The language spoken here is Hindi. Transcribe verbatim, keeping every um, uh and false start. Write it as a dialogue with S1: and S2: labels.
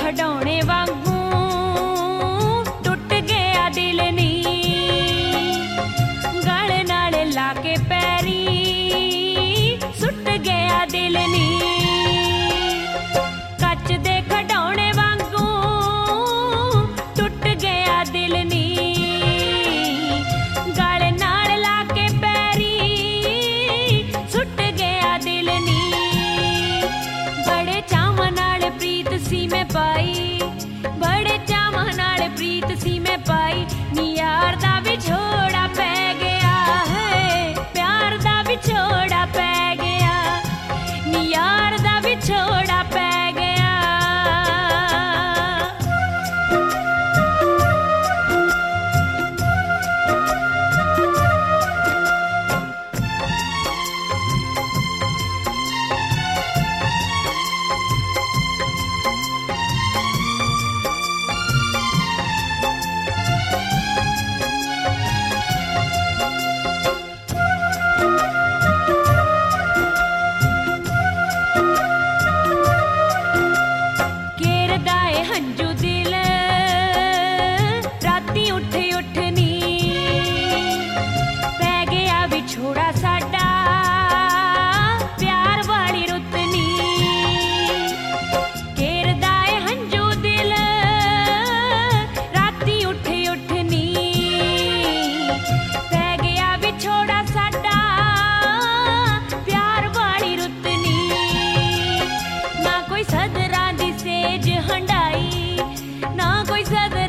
S1: खडौने वांगू टुट गया दिल नी, गल नाल लाके पैरी सुट गया दिल नी। कच दे खडौने वांगू टुट गया दिल नी, गल नाल लाके पैरी सुट गया दिल नी। बड़े चावां नाल प्रीत सी मैं पाई, बड़े चावां नाल प्रीत सी मैं पाई, नी यार दा विछोड़ा पै गया है, प्यार दा विछोड़ा पै गया, नी यार दा विछोड़ा पै गया। केरदा ए हंजू दिल राती उठ उठ नी, पै गया विछोड़ा साडा प्यार वाली रुत नी। केरदा ए हंजू दिल राती उठ उठ नी, पै गया विछोड़ा साडा प्यार वाली रुत नी। ना कोई सदरां दी सेज हंडाई, ना कोई सदरां